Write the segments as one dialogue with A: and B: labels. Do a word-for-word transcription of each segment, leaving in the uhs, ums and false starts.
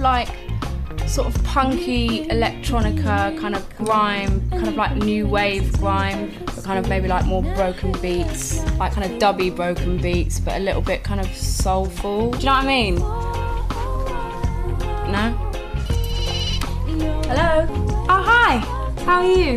A: like sort of punky electronica, kind of grime, kind of like new wave grime, but kind of maybe like more broken beats, like kind of dubby broken beats, but a little bit kind of soulful. Do you know what I mean? No? Hello? Oh, hi! How are you?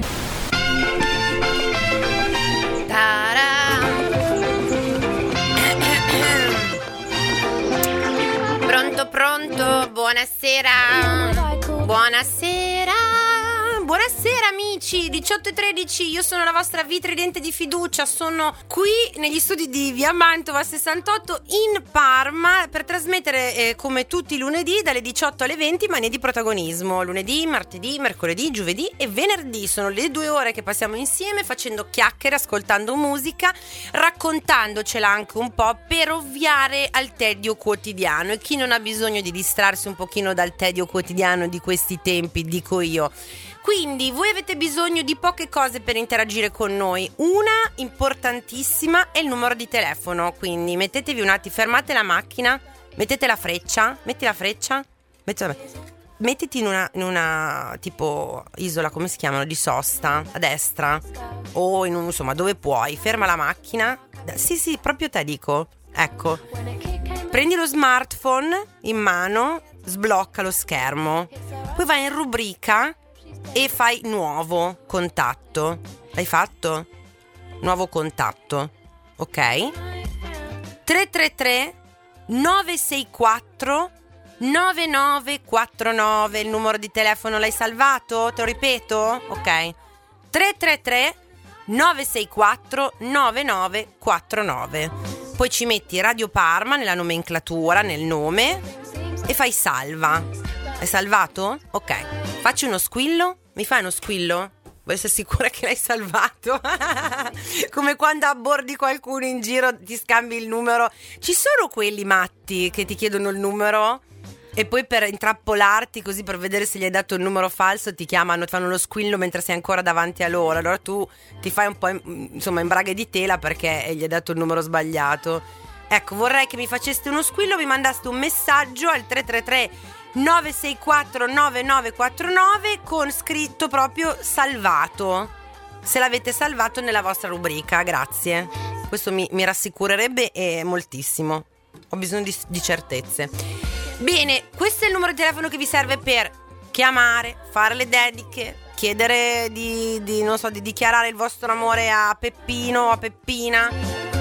B: Pronto, pronto, buonasera, buonasera, buonasera amici, diciotto e tredici, io sono la vostra vitridente di fiducia, sono qui negli studi di Via Mantova sessantotto in Parma per trasmettere eh, come tutti i lunedì dalle diciotto alle venti Manie di protagonismo, lunedì, martedì, mercoledì, giovedì e venerdì, sono le due ore che passiamo insieme facendo chiacchiere, ascoltando musica, raccontandocela anche un po' per ovviare al tedio quotidiano e chi non ha bisogno di distrarsi un pochino dal tedio quotidiano di questi tempi, dico io. Quindi voi avete bisogno di poche cose per interagire con noi. Una importantissima è il numero di telefono, quindi mettetevi un attimo, fermate la macchina, mettete la freccia, metti la freccia, metti, mettiti in una, in una tipo isola, come si chiamano, di sosta, a destra o in un, insomma dove puoi, ferma la macchina, sì sì, proprio te dico, ecco, prendi lo smartphone in mano, sblocca lo schermo, poi vai in rubrica e fai nuovo contatto. L'hai fatto? Nuovo contatto. Ok? tre tre tre nove sei quattro nove nove quattro nove. Il numero di telefono l'hai salvato? Te lo ripeto? Ok. tre tre tre nove sei quattro nove nove quattro nove. Poi ci metti Radio Parma nella nomenclatura, nel nome e fai salva. Hai salvato? Ok. Facci uno squillo? Mi fai uno squillo? Vuoi essere sicura che l'hai salvato? Come quando abbordi qualcuno in giro, ti scambi il numero. Ci sono quelli matti che ti chiedono il numero e poi per intrappolarti, così per vedere se gli hai dato il numero falso, ti chiamano, ti fanno lo squillo mentre sei ancora davanti a loro. Allora tu ti fai un po' in, insomma in braghe di tela perché gli hai dato il numero sbagliato. Ecco, vorrei che mi faceste uno squillo, mi mandaste un messaggio al tre tre tre nove sei quattro nove nove quattro nove con scritto proprio salvato, se l'avete salvato nella vostra rubrica, grazie. Questo mi, mi rassicurerebbe e moltissimo. Ho bisogno di, di certezze. Bene, questo è il numero di telefono che vi serve per chiamare, fare le dediche, chiedere di, di non so, di dichiarare il vostro amore a Peppino o a Peppina,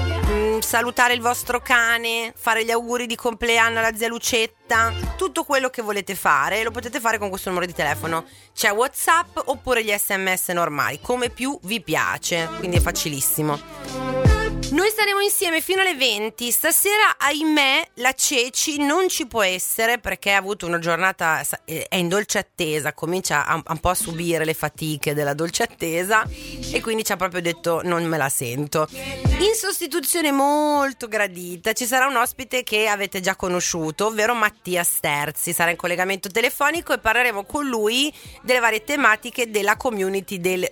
B: mh, salutare il vostro cane, fare gli auguri di compleanno alla zia Lucetta, tutto quello che volete fare lo potete fare con questo numero di telefono. C'è WhatsApp oppure gli sms normali, come più vi piace, quindi è facilissimo. Noi staremo insieme fino alle venti. Stasera, ahimè, la Ceci non ci può essere perché ha avuto una giornata, è in dolce attesa, comincia a, un po' a subire le fatiche della dolce attesa e quindi ci ha proprio detto non me la sento. In sostituzione molto gradita ci sarà un ospite che avete già conosciuto, ovvero Mattia Sterzi. Sarà in collegamento telefonico e parleremo con lui delle varie tematiche della community del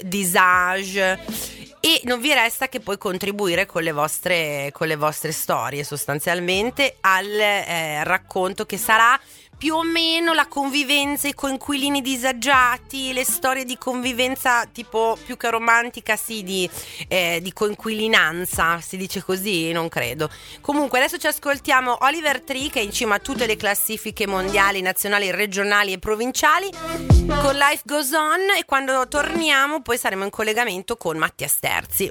B: disage. E non vi resta che poi contribuire con le vostre, con le vostre storie sostanzialmente al eh, racconto che sarà più o meno la convivenza, i coinquilini disagiati, le storie di convivenza tipo più che romantica, sì, di, eh, di coinquilinanza, si dice così? Non credo. Comunque adesso ci ascoltiamo Oliver Tree, che è in cima a tutte le classifiche mondiali, nazionali, regionali e provinciali, con Life Goes On, e quando torniamo poi saremo in collegamento con Mattia Sterzi.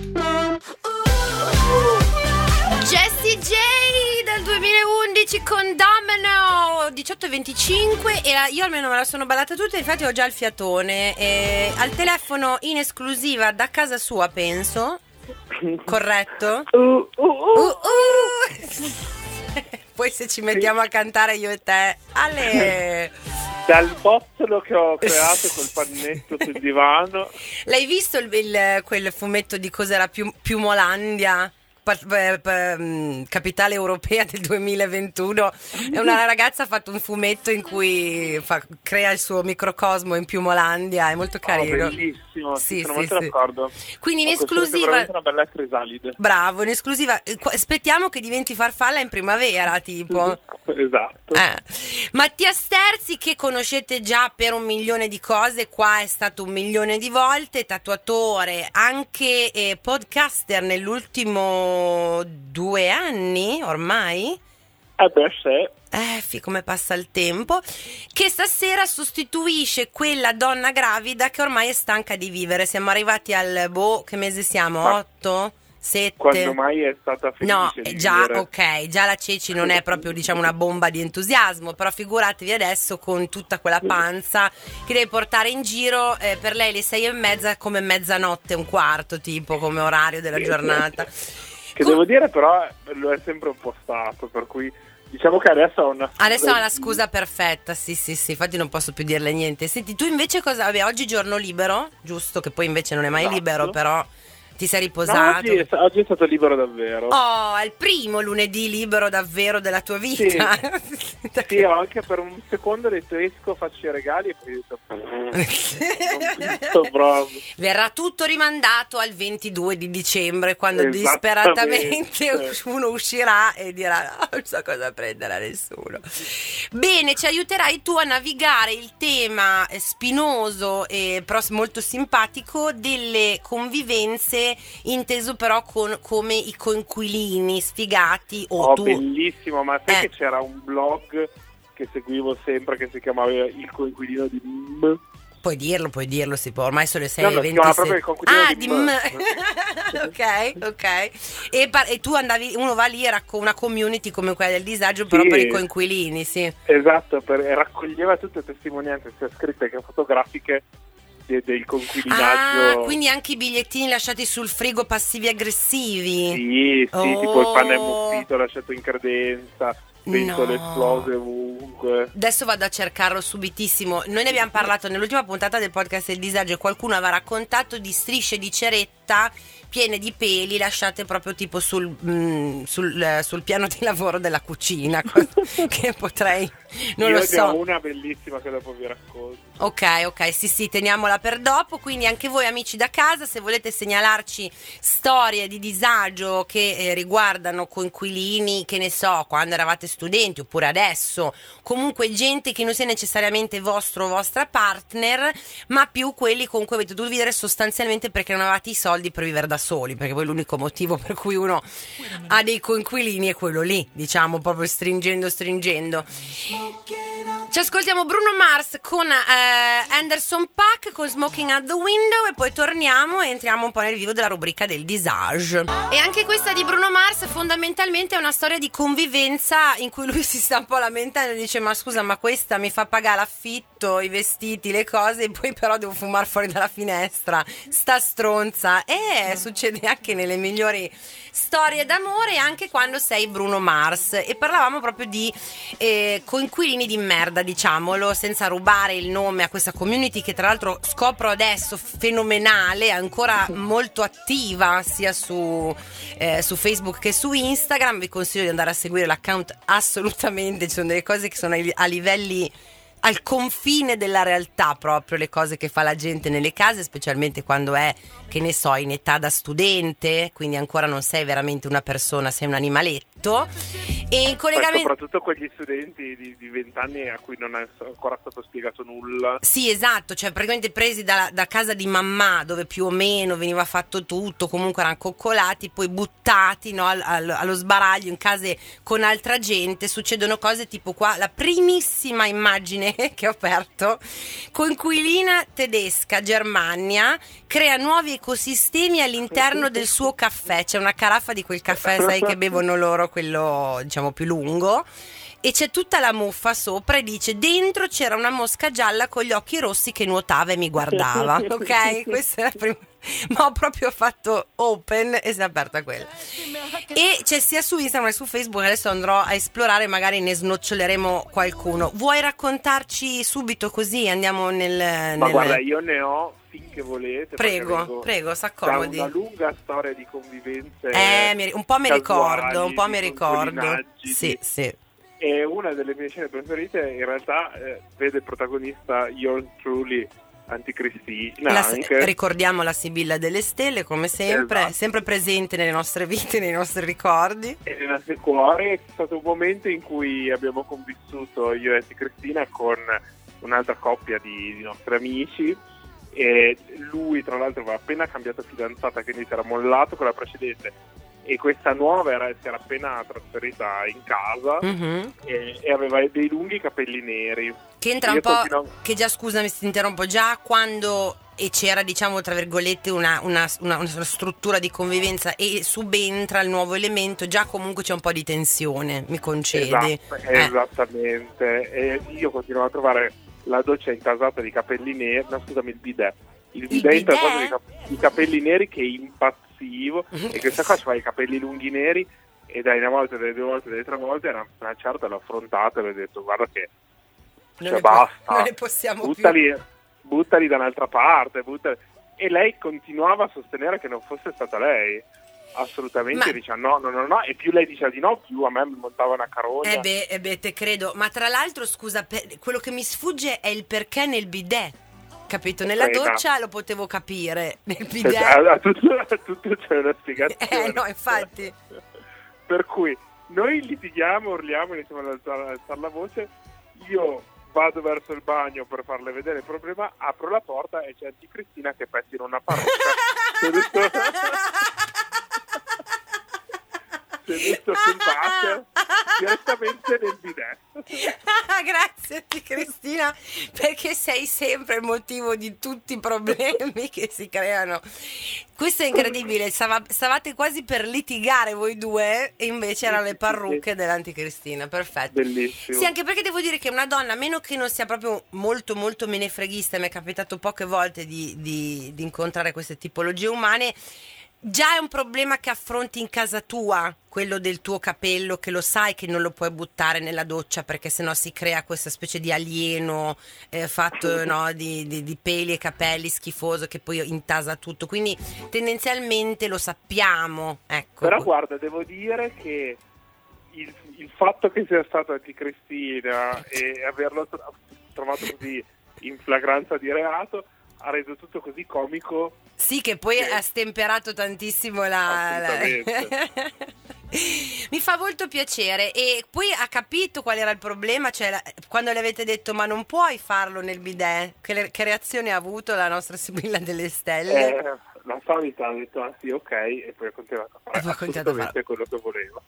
B: Jessie J del duemilaundici con Domino, diciotto e venticinque, e la, io almeno me la sono ballata tutta, infatti ho già il fiatone, e al telefono in esclusiva da casa sua, penso, corretto?
C: Uh, uh, uh.
B: Uh, uh. Poi se ci mettiamo a cantare io e te, ale!
C: Dal bozzolo che ho creato col pannetto sul divano.
B: L'hai visto il, il, quel fumetto di cos'era, Pium, Piumolandia? Capitale europea del duemilaventuno, e una ragazza ha fatto un fumetto in cui fa, crea il suo microcosmo in Piumolandia, è molto carino.
C: Oh, bellissimo,
B: sì,
C: sono
B: sì,
C: molto
B: sì.
C: d'accordo.
B: Quindi in
C: oh,
B: esclusiva
C: è una bella crisalide.
B: Bravo, in esclusiva aspettiamo che diventi farfalla in primavera, tipo.
C: Esatto.
B: eh. Mattia Sterzi Scalzi, che conoscete già per un milione di cose, qua è stato un milione di volte, tatuatore, anche eh, podcaster nell'ultimo due anni ormai.
C: Eh beh, sì.
B: Eh, fi, come passa il tempo, che stasera sostituisce quella donna gravida che ormai è stanca di vivere. Siamo arrivati al, boh, che mese siamo?
C: Ma
B: otto? sette?
C: Quando mai è stata felice
B: No,
C: di
B: già,
C: vivere.
B: ok, già la Ceci non è proprio, diciamo, una bomba di entusiasmo, però figuratevi adesso con tutta quella panza che deve portare in giro, eh, per lei le sei e mezza come mezzanotte, un quarto, tipo, come orario della giornata.
C: Che
B: Com-
C: devo dire però lo è sempre un po' stato, per cui diciamo che adesso ha una
B: Adesso ha la scusa perfetta, sì sì sì, infatti non posso più dirle niente. Senti, tu invece cosa? Vabbè, oggi giorno libero, giusto, che poi invece non è mai
C: Esatto.
B: libero, però ti sei
C: No,
B: riposato.
C: oggi, è, oggi è stato libero davvero.
B: Oh, è il primo lunedì libero davvero della tua vita.
C: Sì, sì, ho anche per un secondo ho detto esco, faccio i regali e poi ho detto non penso proprio.
B: Verrà tutto rimandato al ventidue di dicembre, quando
C: Esattamente.
B: disperatamente uno uscirà e dirà "No, non so cosa prendere a nessuno". Bene, ci aiuterai tu a navigare il tema eh, spinoso e però molto simpatico delle convivenze, inteso però con, come i coinquilini sfigati o
C: Oh,
B: tu.
C: bellissimo, ma sai
B: Eh.
C: che c'era un blog che seguivo sempre che si chiamava Il Coinquilino di M?
B: Puoi dirlo, puoi dirlo, si può, ormai sono le sei
C: No,
B: e
C: no, si chiama
B: ventisei.
C: proprio Il Coinquilino
B: Ah,
C: di
B: di
C: M.
B: M. Ok, ok. E, par- e tu andavi, uno va lì e racco- una community come quella del disagio, però
C: Sì.
B: per i coinquilini, sì.
C: Esatto, per, raccoglieva tutte le testimonianze sia scritte che fotografiche de- del conquilinaggio.
B: Ah, quindi anche i bigliettini lasciati sul frigo passivi aggressivi.
C: Sì, sì,
B: Oh.
C: tipo il pane ammuffito lasciato in credenza, pentole
B: No.
C: esplose ovunque.
B: Adesso vado a cercarlo subitissimo. Noi ne abbiamo parlato nell'ultima puntata del podcast del disagio e qualcuno aveva raccontato di strisce di ceretta piene di peli lasciate proprio tipo sul, mm, sul, eh, sul piano di lavoro della cucina, che potrei, non
C: Io
B: lo
C: ne
B: so.
C: ho una bellissima che dopo vi racconto.
B: Ok, ok, sì sì, teniamola per dopo. Quindi anche voi amici da casa, se volete segnalarci storie di disagio che eh, riguardano coinquilini, che ne so, quando eravate studenti oppure adesso, comunque gente che non sia necessariamente vostro o vostra partner, ma più quelli con cui avete dovuto vivere sostanzialmente perché non avevate i soldi per vivere da soli, perché poi l'unico motivo per cui uno ha dei coinquilini è quello lì, diciamo, proprio stringendo stringendo. Ci ascoltiamo Bruno Mars con eh, Anderson .Paak con Smoking at the Window e poi torniamo e entriamo un po' nel vivo della rubrica del disage. E anche questa di Bruno Mars fondamentalmente è una storia di convivenza in cui lui si sta un po' lamentando e dice ma scusa, ma questa mi fa pagare l'affitto, i vestiti, le cose e poi però devo fumare fuori dalla finestra, sta stronza. E succede anche nelle migliori storie d'amore, anche quando sei Bruno Mars. E parlavamo proprio di eh, coinquilini di merda, diciamolo, senza rubare il nome a questa community che tra l'altro scopro adesso fenomenale, ancora molto attiva sia su, eh, su Facebook che su Instagram. Vi consiglio di andare a seguire l'account assolutamente, ci sono delle cose che sono ai- a livelli al confine della realtà, proprio le cose che fa la gente nelle case, specialmente quando è, che ne so, in età da studente, quindi ancora non sei veramente una persona, sei un animaletto. E in
C: Poi
B: collegamento,
C: soprattutto quegli studenti di, di venti anni a cui non è ancora stato spiegato nulla.
B: sì, esatto, cioè praticamente presi da, da casa di mamma dove più o meno veniva fatto tutto, comunque erano coccolati, poi buttati, no, al- al- allo sbaraglio in case con altra gente. Succedono cose tipo qua, la primissima immagine che ho aperto: coinquilina tedesca, Germania, crea nuovi ecosistemi all'interno del suo caffè. C'è una caraffa di quel caffè, sai, che bevono loro, quello diciamo più lungo, e c'è tutta la muffa sopra e dice dentro c'era una mosca gialla con gli occhi rossi che nuotava e mi guardava. Ok, questa è la prima, ma ho proprio fatto open e si è aperta quella. E c'è sia su Instagram che su Facebook, adesso andrò a esplorare, magari ne snoccioleremo qualcuno. Vuoi raccontarci subito, così andiamo nel,
C: Ma
B: nel...
C: guarda, io ne ho finché volete. perché
B: Prego,
C: vengo
B: prego,
C: da
B: s'accomodi.
C: una lunga storia di convivenze.
B: Eh, mi- un po' mi
C: casuali,
B: ricordo, un po'
C: di
B: mi ricordo.
C: conquilinaggi,
B: Sì,
C: di-
B: sì.
C: E una delle mie scene preferite in realtà eh, vede il protagonista Yours Truly Anticristina
B: La,
C: anche.
B: ricordiamo la Sibilla delle Stelle, come sempre,
C: Esatto.
B: sempre presente nelle nostre vite, nei nostri ricordi.
C: E nei nostri cuori. C'è stato un momento in cui abbiamo convissuto io e Anticristina con un'altra coppia di, di nostri amici, e lui tra l'altro aveva appena cambiato fidanzata, quindi si era mollato con la precedente, e questa nuova era, si era appena trasferita in casa,
B: Mm-hmm.
C: e, e aveva dei lunghi capelli neri.
B: Che entra un
C: Io
B: po',
C: continuavo-
B: che già, scusami se ti interrompo, già quando e c'era, diciamo, tra virgolette una, una, una, una struttura di convivenza e subentra il nuovo elemento, già comunque c'è un po' di tensione, mi concedi?
C: Esatto,
B: Eh.
C: Esattamente. E io continuavo a trovare la doccia intasata di capelli neri, no scusami, il bidet. Il bidet,
B: bidet?
C: intasato di, cap- di capelli neri, che impazzivo, e questa qua aveva i capelli lunghi neri, e dai una volta, delle due volte, delle tre volte, era una certa, l'ho affrontata e le ho detto guarda che
B: Non
C: cioè,
B: ne po-
C: basta,
B: non ne possiamo
C: buttali, buttali da un'altra parte, buttali. E lei continuava a sostenere che non fosse stata lei. Assolutamente,
B: Ma-
C: dice no, no, no, no, e più lei diceva di no, più a me mi montava una carogna.
B: Eh beh, eh beh, te credo, ma tra l'altro, scusa, per- quello che mi sfugge è il perché nel bidet, capito? Nella
C: Frega.
B: doccia lo potevo capire, nel
C: Cioè,
B: bidet...
C: a, a tutto, a tutto c'è una spiegazione.
B: Eh no, infatti.
C: Per cui noi litighiamo, urliamo, iniziamo ad alzare, ad alzare la voce, io vado verso il bagno per farle vedere il problema, apro la porta e c'è Anticristina che pettina una parrucca seduto, seduto sul water direttamente nel bidet.
B: Grazie a te, Cristina, perché sei sempre il motivo di tutti i problemi che si creano. Questo è incredibile, stava- stavate quasi per litigare voi due e invece erano le parrucche dell'Anticristina, perfetto.
C: Bellissimo.
B: Sì, anche perché devo dire che una donna, a meno che non sia proprio molto molto menefreghista, mi è capitato poche volte di, di- di incontrare queste tipologie umane, già è un problema che affronti in casa tua, quello del tuo capello, che lo sai che non lo puoi buttare nella doccia perché sennò si crea questa specie di alieno eh, fatto no, di, di- di peli e capelli schifoso che poi intasa tutto, quindi tendenzialmente lo sappiamo, ecco.
C: Però guarda, devo dire che il, il fatto che sia stata Anticristina e averlo tro- trovato così in flagranza di reato ha reso tutto così comico.
B: Sì, che poi
C: Sì.
B: ha stemperato tantissimo la... la...
C: Assolutamente.
B: Mi fa molto piacere. E poi ha capito qual era il problema? Cioè, la- quando le avete detto ma non puoi farlo nel bidet, che, le- che reazione ha avuto la nostra Sibilla delle Stelle?
C: Eh, la solita ha detto ah sì, ok, e poi ha continuato a fare
B: E poi ha continuato a
C: assolutamente quello che voleva.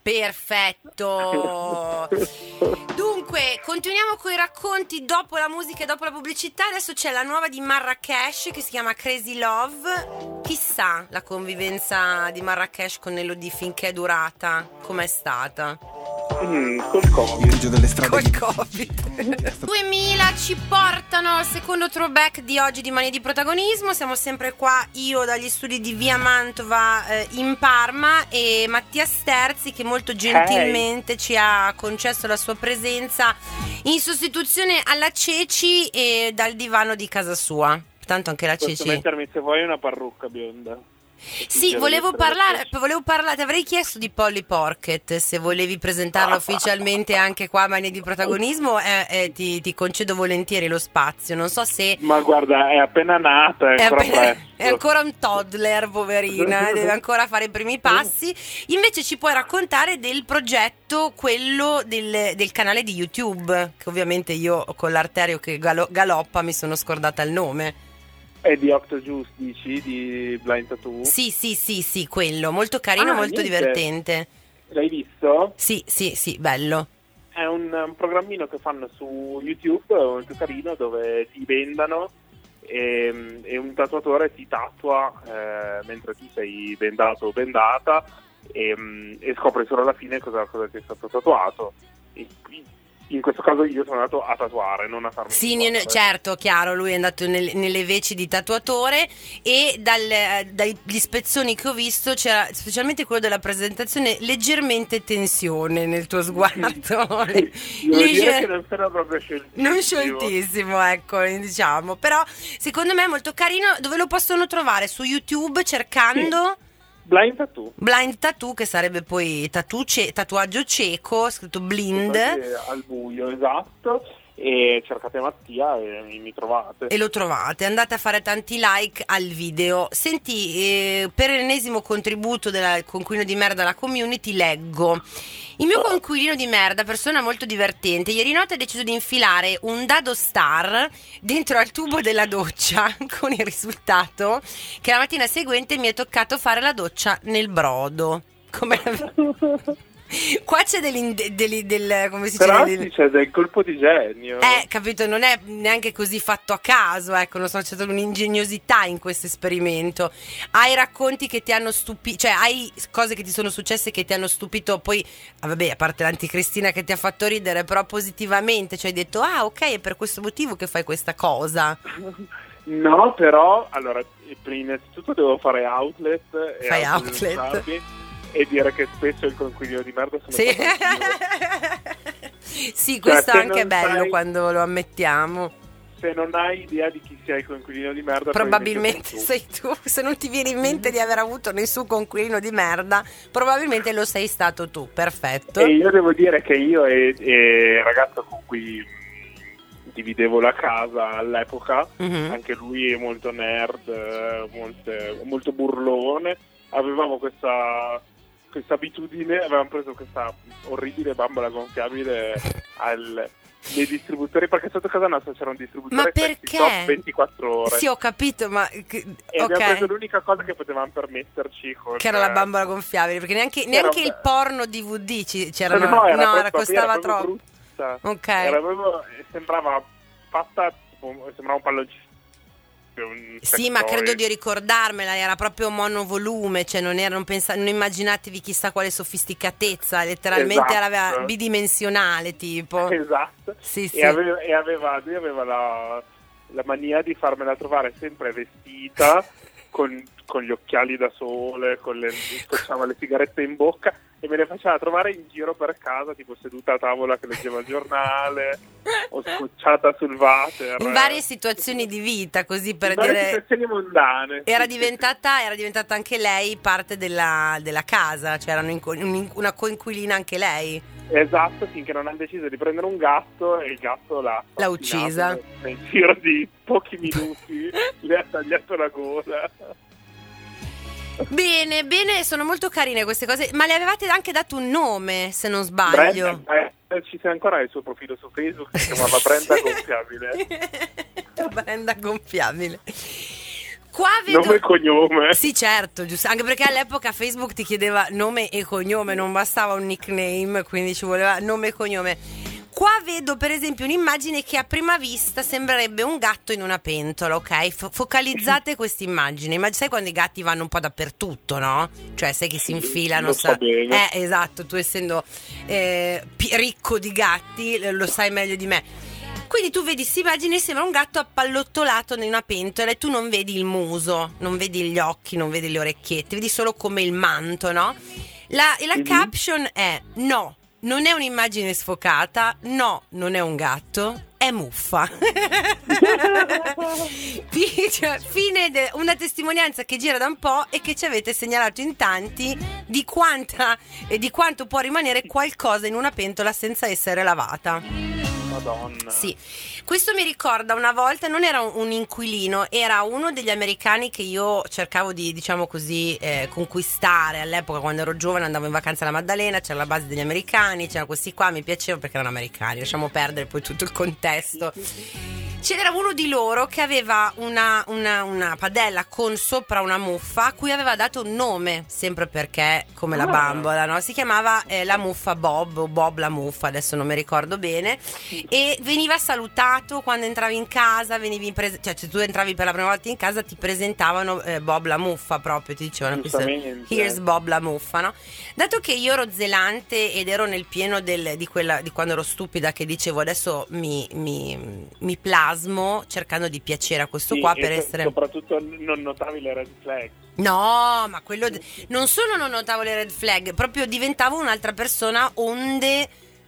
B: Perfetto. Dunque, continuiamo con i racconti dopo la musica e dopo la pubblicità. Adesso c'è la nuova di Marrakesh che si chiama Crazy Love. Chissà la convivenza di Marrakesh con Elodie finché è durata, com'è stata?
C: Mm, col Covid.
D: delle strade
B: Col
D: di-
B: Covid. duemila ci portano al secondo throwback di oggi di Mania di Protagonismo. Siamo sempre qua, io dagli studi di Via Mantova eh, in Parma, e Mattia Sterzi che molto gentilmente ci ha concesso la sua presenza in sostituzione alla Ceci e dal divano di casa sua. Tanto anche la
C: Posso
B: Ceci...
C: mettermi, se vuoi, una parrucca bionda?
B: Sì, volevo parlare, volevo parlare, ti avrei chiesto di Polly Pocket se volevi presentarla ufficialmente anche qua a Mania di Protagonismo, eh, eh, ti, ti concedo volentieri lo spazio, non so se...
C: Ma guarda, è appena nata, è,
B: È,
C: ancora
B: appena-
C: presto.
B: è ancora un toddler, poverina, eh, deve ancora fare i primi passi. Invece ci puoi raccontare del progetto, quello del, del canale di YouTube, che ovviamente io con l'arterio che galo- galoppa mi sono scordata il nome.
C: È di Octojuice, dici, di Blind Tattoo?
B: Sì, sì, sì, sì, quello, molto carino,
C: Ah,
B: molto
C: niente.
B: divertente.
C: L'hai visto?
B: Sì, sì, sì, bello.
C: È un, un programmino che fanno su YouTube, molto carino, dove ti bendano e, e un tatuatore ti tatua eh, mentre tu sei bendato o bendata, e, e scopri solo alla fine cosa, cosa ti è stato tatuato. E, in questo caso io sono andato a tatuare, non a farmi
B: Sì,
C: un
B: ne-
C: tatuaggio.
B: certo, chiaro, lui è andato nel- nelle veci di tatuatore, e dal- eh, dagli spezzoni che ho visto c'era specialmente quello della presentazione leggermente tensione nel tuo sguardo.
C: Devo
B: Le-
C: dire
B: legger-
C: che non sono proprio scioltissimo.
B: non scioltissimo, ecco, diciamo. Però secondo me è molto carino. Dove lo possono trovare? Su YouTube cercando
C: Blind Tattoo.
B: Blind Tattoo, che sarebbe poi tatu- ce- tatuaggio cieco, scritto blind.
C: Anche al buio, esatto. e cercate Mattia e mi trovate.
B: E lo trovate, andate a fare tanti like al video. Senti, eh, per l'ennesimo contributo del coinquilino di merda alla community leggo: il mio coinquilino di merda, persona molto divertente, ieri notte ha deciso di infilare un dado star dentro al tubo della doccia, con il risultato che la mattina seguente mi è toccato fare la doccia nel brodo. Come qua c'è del, del, del come si
C: Però
B: dice?
C: Sì, c'è del colpo di genio.
B: Eh, capito, non è neanche così fatto a caso, ecco, non so, c'è stata un'ingegnosità in questo esperimento. Hai racconti che ti hanno stupito, cioè hai cose che ti sono successe che ti hanno stupito, poi, ah, vabbè, a parte l'anticristina che ti ha fatto ridere, però positivamente, cioè hai detto, ah, ok, è per questo motivo che fai questa cosa.
C: No, però, allora, innanzitutto devo fare outlet.
B: Fai
C: e
B: outlet.
C: E dire che spesso il coinquilino di merda sono
B: Sì, sì, questo
C: cioè,
B: anche è bello
C: sai,
B: quando lo ammettiamo.
C: Se non hai idea di chi sia il coinquilino di merda,
B: probabilmente sei tu. Se non ti viene in mente di aver avuto nessun coinquilino di merda, probabilmente lo sei stato tu. Perfetto.
C: E io devo dire che io e, e il ragazzo con cui dividevo la casa all'epoca, mm-hmm. anche lui è molto nerd, molto, molto burlone, avevamo questa questa abitudine, avevamo preso questa orribile bambola gonfiabile al, nei distributori, perché sotto casa nostra c'era un distributore.
B: Ma perché?
C: ventiquattro ore.
B: Sì, ho capito, ma e
C: okay. Abbiamo preso l'unica cosa che potevamo permetterci con,
B: che era la bambola gonfiabile, perché neanche, neanche il porno D V D ci, c'era, no,
C: no, era
B: no
C: proprio,
B: costava
C: era
B: troppo
C: brutta.
B: Ok.
C: Era proprio, sembrava fatta, sembrava un palloncino.
B: Sì, ma credo di ricordarmela, era proprio monovolume, cioè non era, non, pensa, non immaginatevi chissà quale sofisticatezza, letteralmente
C: esatto.
B: Era bidimensionale tipo.
C: Esatto.
B: Sì, sì.
C: E aveva, e aveva, lui aveva la, la mania di farmela trovare sempre vestita con, con gli occhiali da sole, con le, con le sigarette in bocca, e me le faceva trovare in giro per casa, tipo seduta a tavola che leggeva il giornale o scocciata sul water,
B: in varie situazioni di vita, così per
C: in
B: dire
C: varie situazioni mondane.
B: era
C: sì,
B: diventata
C: sì.
B: era diventata anche lei parte della, della casa, cioè era un, una coinquilina anche lei.
C: Esatto, finché non ha deciso di prendere un gatto e il gatto l'ha
B: l'ha uccisa
C: nel, nel giro di pochi minuti. Le ha tagliato la gola.
B: Bene, bene, sono molto carine queste cose, ma le avevate anche dato un nome, se non sbaglio.
C: Brenda, eh, ci sei ancora il suo profilo su Facebook, si chiamava Brenda Gonfiabile.
B: Brenda Gonfiabile. Qua vedo...
C: Nome e cognome.
B: Sì, certo, giusto, anche perché all'epoca Facebook ti chiedeva nome e cognome, non bastava un nickname, quindi ci voleva nome e cognome. Qua vedo per esempio un'immagine che a prima vista sembrerebbe un gatto in una pentola, ok? F- focalizzate questa immagine. Immag- sai quando i gatti vanno un po' dappertutto, no? Cioè sai che si infilano.
C: Lo so bene.
B: Eh, esatto, tu essendo eh, pi- ricco di gatti lo sai meglio di me. Quindi tu vedi questa immagine e sembra un gatto appallottolato in una pentola e tu non vedi il muso, non vedi gli occhi, non vedi le orecchiette, vedi solo come il manto, no? La, e la mm-hmm. caption è no. Non è un'immagine sfocata, no, non è un gatto, è muffa. Fine, de- una testimonianza che gira da un po' e che ci avete segnalato in tanti di quanta e di quanto può rimanere qualcosa in una pentola senza essere lavata.
C: Madonna.
B: Sì, questo mi ricorda una volta, non era un, un inquilino, era uno degli americani che io cercavo di, diciamo così, eh, conquistare all'epoca. Quando ero giovane andavo in vacanza alla Maddalena, c'era la base degli americani, c'erano questi qua, mi piacevano perché erano americani, lasciamo perdere poi tutto il contesto. C'era uno di loro che aveva una, una, una padella con sopra una muffa a cui aveva dato un nome, sempre perché come la bambola, no? Si chiamava eh, la muffa Bob o Bob la muffa, adesso non mi ricordo bene, e veniva salutato quando entravi in casa, venivi pres- cioè se tu entravi per la prima volta in casa ti presentavano eh, Bob la muffa, proprio ti dicevano here's Bob la muffa, no? Dato che io ero zelante ed ero nel pieno del, di, quella, di quando ero stupida che dicevo adesso mi, mi, mi plasmo cercando di piacere a questo
C: sì,
B: qua per essere...
C: soprattutto non notavi le red flag.
B: No, ma quello... Non solo non notavo le red flag, proprio diventavo un'altra persona onde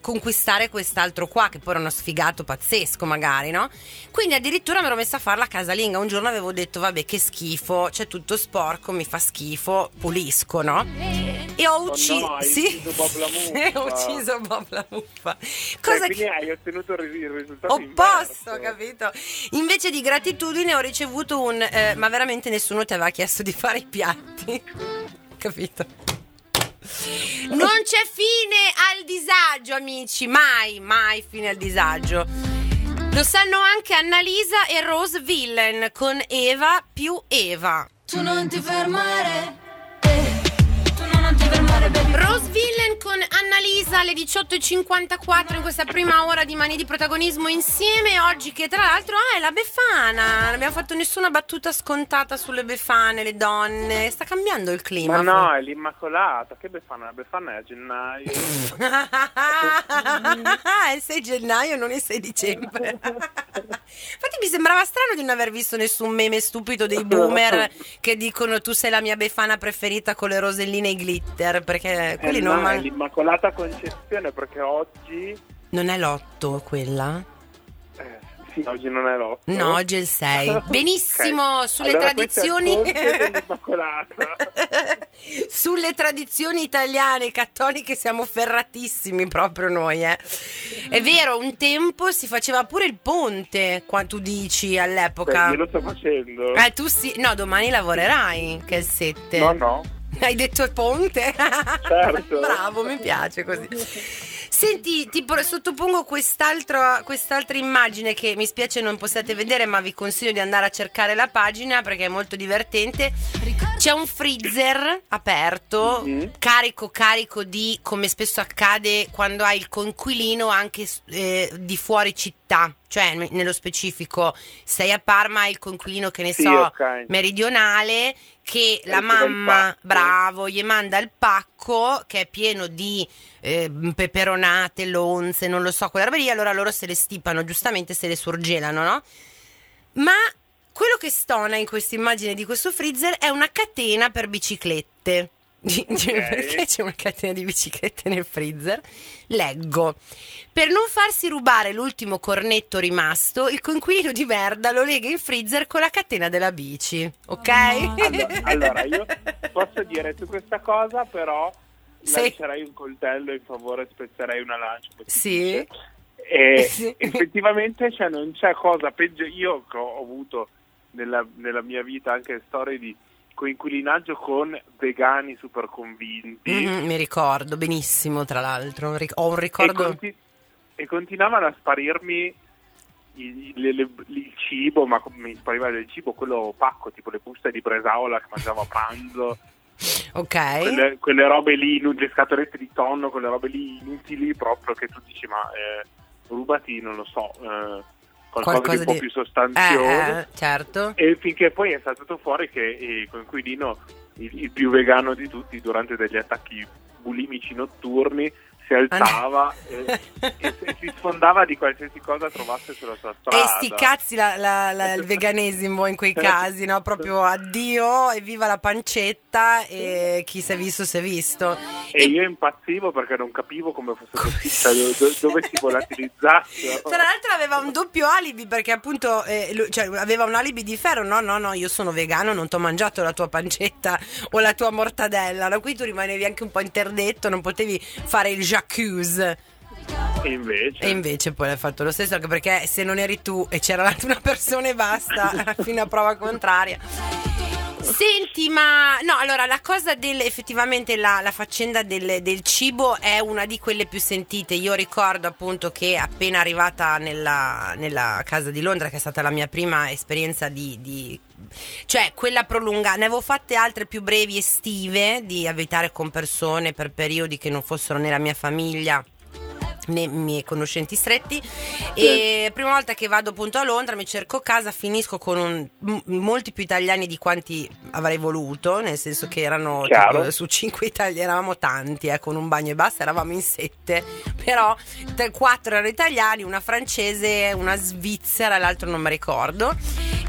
B: conquistare quest'altro qua, che poi era uno sfigato pazzesco magari, no? Quindi addirittura mi ero messa a fare la casalinga. Un giorno avevo detto vabbè, che schifo, c'è tutto sporco, mi fa schifo, pulisco, no? E ho ucciso,
C: oh no, hai
B: sì,
C: ucciso Bob la Muffa.
B: ho ucciso Bob la Muffa.
C: Cioè,
B: Cosa
C: quindi
B: che
C: hai ottenuto il il risultato
B: opposto,
C: inverso.
B: capito? Invece di gratitudine ho ricevuto un eh, ma veramente nessuno ti aveva chiesto di fare i piatti, capito? Non c'è fine al disagio, amici, mai, mai fine al disagio. Lo sanno anche Annalisa e Rose Villain con Eva più Eva.
D: Tu non ti fermare, eh. Tu non ti fermare, baby.
B: Rose Villain con Annalisa alle diciotto e cinquantaquattro in questa prima ora di Mani di Protagonismo insieme. Oggi che tra l'altro ah, è la Befana. Non abbiamo fatto nessuna battuta scontata sulle Befane, le donne. Sta cambiando il clima.
C: Ma no, è l'Immacolata. Che Befana? La Befana è a gennaio.
B: È il sei gennaio, non il sei dicembre. Infatti mi sembrava strano di non aver visto nessun meme stupido dei boomer che dicono tu sei la mia Befana preferita con le roselline e i glitter, perché quelli
C: eh
B: non
C: no,
B: man-
C: è l'Immacolata Concezione, perché oggi
B: non è l'otto quella?
C: eh, sì, oggi non è l'otto.
B: No, oggi è il sei. Benissimo,
C: Ok.
B: sulle
C: Allora,
B: tradizioni
C: questo è il ponte dell'Immacolata.
B: sulle tradizioni italiane cattoliche siamo ferratissimi proprio noi, eh. È vero, un tempo si faceva pure il ponte, quando tu dici all'epoca.
C: Beh, io lo sto facendo.
B: Eh, tu sì, no, domani lavorerai, che è il sette.
C: No, no.
B: Hai detto il ponte?
C: Certo.
B: Bravo, mi piace così. Senti, ti pro- sottopongo quest'altro, quest'altra immagine che mi spiace non possiate vedere, ma vi consiglio di andare a cercare la pagina perché è molto divertente. C'è un freezer aperto,
C: Mm-hmm.
B: carico carico di, come spesso accade quando hai il coinquilino anche eh, di fuori città. Cioè, n- nello specifico, sei a Parma, hai il coinquilino che ne
C: Sì,
B: so,
C: ok.
B: meridionale, che la
C: riceve il
B: mamma,
C: pacco.
B: bravo, gli manda il pacco che è pieno di eh, peperonate, lonze, non lo so, quelle robe lì, allora loro se le stipano, giustamente se le surgelano, no? Ma quello che stona in questa immagine di questo freezer è una catena per biciclette. Perché c'è una catena di biciclette nel freezer? Leggo: per non farsi rubare l'ultimo cornetto rimasto, il coinquilino di merda lo lega in freezer con la catena della bici. Ok?
C: Allora, allora, io posso dire su questa cosa, però
B: Sì.
C: lancerei un coltello in favore, spezzerei una lancia. come si
B: Sì.
C: dice. E
B: Sì.
C: effettivamente, cioè, non c'è cosa peggio. Io che ho avuto nella, nella mia vita anche storie di coinquilinaggio con vegani super convinti.
B: Mhm, mi ricordo benissimo, tra l'altro. Ric- Ho un
C: e,
B: ricordo.
C: conti- e continuavano a sparirmi il, le- le- il cibo, ma com- mi spariva del cibo quello pacco, tipo le buste di bresaola che mangiavo a pranzo,
B: Ok.
C: quelle, quelle robe lì, inu- le scatolette di tonno, quelle robe lì inutili proprio, che tu dici ma eh, rubati, non lo so, eh, qualcosa,
B: Qualcosa
C: di un po'
B: di-
C: più sostanzioso.
B: Eh, eh, certo.
C: E finché poi è saltato fuori che il coinquilino, il, il più vegano di tutti, durante degli attacchi bulimici notturni si alzava e, e, e si sfondava di qualsiasi cosa trovasse sulla sua strada.
B: E sti cazzi la- la- la- il veganesimo in quei casi, no? Proprio addio, evviva la pancetta e chi si è visto si è visto.
C: E io impazzivo perché non capivo come fosse possibile, do- dove si volatilizzasse.
B: Tra l'altro aveva un doppio alibi perché appunto eh, lui- cioè, aveva un alibi di ferro. No, no, no, io sono vegano, non ti ho mangiato la tua pancetta o la tua mortadella. No? Qui tu rimanevi anche un po' interdetto, non potevi fare il j'accuse.
C: E invece,
B: E invece poi l'hai fatto lo stesso, anche perché se non eri tu e c'era l'altra una persona e basta, fino a prova contraria. Senti, ma no, allora la cosa del effettivamente la, la faccenda del, del cibo è una di quelle più sentite. Io ricordo appunto che appena arrivata nella, nella casa di Londra, che è stata la mia prima esperienza di, di cioè quella prolungata, ne avevo fatte altre più brevi estive, di abitare con persone per periodi che non fossero né la mia famiglia né miei conoscenti stretti. E prima volta che vado appunto a Londra mi cerco casa, finisco con un, m- molti più italiani di quanti avrei voluto, nel senso che erano
C: Chiaro.
B: tipo, su cinque italiani eravamo tanti, eh, con un bagno e basta eravamo in sette, però tre, quattro erano italiani, una francese, una svizzera, l'altro non mi ricordo.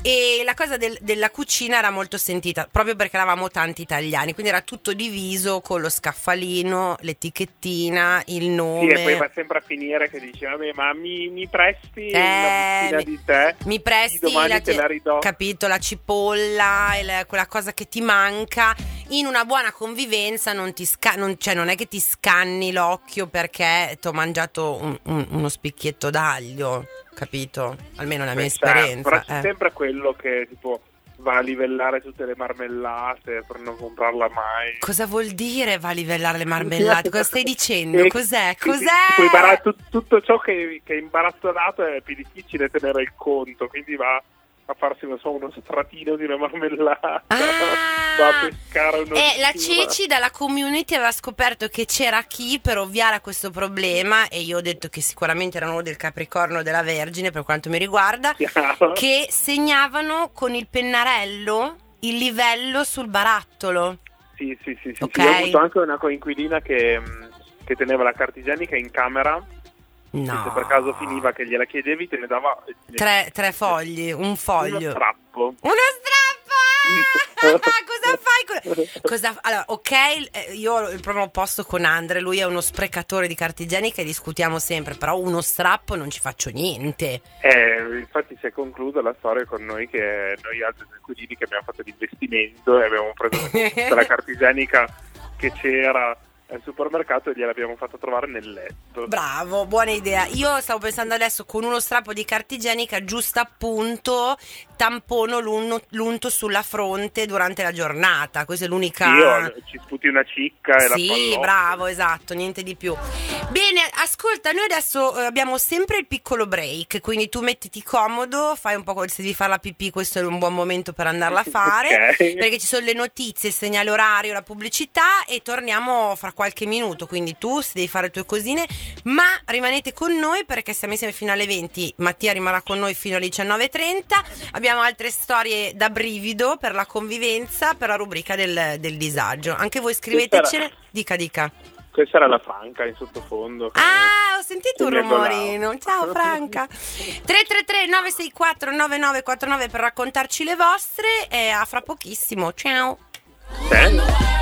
B: e la cosa del- della cucina era molto sentita proprio perché eravamo tanti italiani, quindi era tutto diviso con lo scaffalino, l'etichettina, il
C: Sì,
B: nome.
C: e poi va sempre a finire che dici, vabbè, ma mi, mi presti
B: Eh,
C: una bustina
B: mi-
C: di tè?
B: Mi presti
C: domani
B: la,
C: te la ridò.
B: capito, la cipolla, il- quella cosa che ti manca. In una buona convivenza non ti sca- non, cioè non è che ti scanni l'occhio perché ti ho mangiato un- un- uno spicchietto d'aglio, capito? Almeno la mia
C: Beh, certo,
B: esperienza.
C: però c'è
B: eh.
C: sempre quello che tipo va a livellare tutte le marmellate per non comprarla mai.
B: Cosa vuol dire va a livellare le marmellate? Cosa stai dicendo?
C: E-
B: Cos'è?
C: sì, sì,
B: Cos'è?
C: tipo imbara- tut- tutto ciò che, che è imbarazzonato è più difficile tenere il conto, quindi va a farsi non so, uno stratino di una marmellata,
B: Ah!
C: va a pescare uno
B: E la
C: scivola.
B: Ceci dalla community aveva scoperto che c'era chi per ovviare a questo problema, e io ho detto che sicuramente erano del Capricorno o della Vergine per quanto mi riguarda,
C: Chiaro.
B: che segnavano con il pennarello il livello sul barattolo.
C: Sì, sì, sì, sì,
B: Ok.
C: sì. Io ho avuto anche una coinquilina che, mh, che teneva la carta igienica in camera. E se
B: No.
C: per caso finiva che gliela chiedevi, te ne dava
B: Tre, tre fogli, un
C: uno
B: foglio.
C: strappo.
B: Uno strappo! Ah! Cosa fai? con- Cosa... Allora, ok, eh, io ho il problema opposto con Andre, lui è uno sprecatore di carta igienica e discutiamo sempre, però uno strappo non ci faccio niente.
C: Eh, infatti si è conclusa la storia con noi che noi altri coinquilini che abbiamo fatto l'investimento e abbiamo preso tutta la carta igienica che c'era al supermercato e gliel'abbiamo fatta trovare nel letto.
B: Bravo, buona idea. Io stavo pensando adesso con uno strappo di carta igienica, giusto appunto, tampono l'un- l'unto sulla fronte durante la giornata. Questa è l'unica.
C: Io ci sputi una cicca e la
B: Sì,
C: pallotta.
B: bravo, esatto, niente di più. Bene, ascolta, noi adesso eh, abbiamo sempre il piccolo break, quindi tu mettiti comodo, fai un po' se devi fare la pipì, questo è un buon momento per andarla a fare,
C: Ok.
B: perché ci sono le notizie, il segnale orario, la pubblicità e torniamo fra qualche minuto, quindi tu se devi fare le tue cosine, ma rimanete con noi perché siamo insieme fino alle venti, Mattia rimarrà con noi fino alle diciannove e trenta, abbiamo altre storie da brivido per la convivenza, per la rubrica del, del disagio, anche voi scrivetecene, dica dica.
C: Questa era la Franca in sottofondo.
B: Ah, ho sentito un
C: Che mi
B: rumorino. Ciao Franca. tre tre tre nove sei quattro nove nove quattro nove per raccontarci le vostre e a fra pochissimo. Ciao.
C: Sì.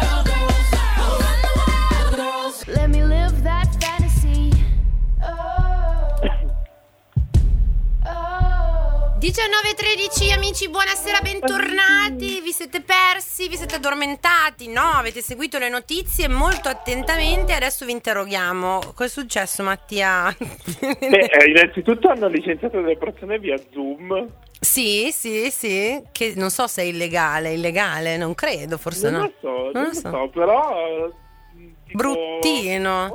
D: Let me live that fantasy. Oh. Oh.
B: diciannove e tredici amici, buonasera, bentornati. Vi siete persi, vi siete addormentati? No, avete seguito le notizie molto attentamente. Adesso vi interroghiamo. Cosa è successo, Mattia?
C: Beh, eh, innanzitutto hanno licenziato le persone via Zoom.
B: Sì, sì, sì. Che non so se è illegale. Illegale, non credo, forse
C: Non
B: no.
C: lo so,
B: Non
C: non
B: lo
C: lo
B: so.
C: so, però eh, tipo-
B: Bruttino.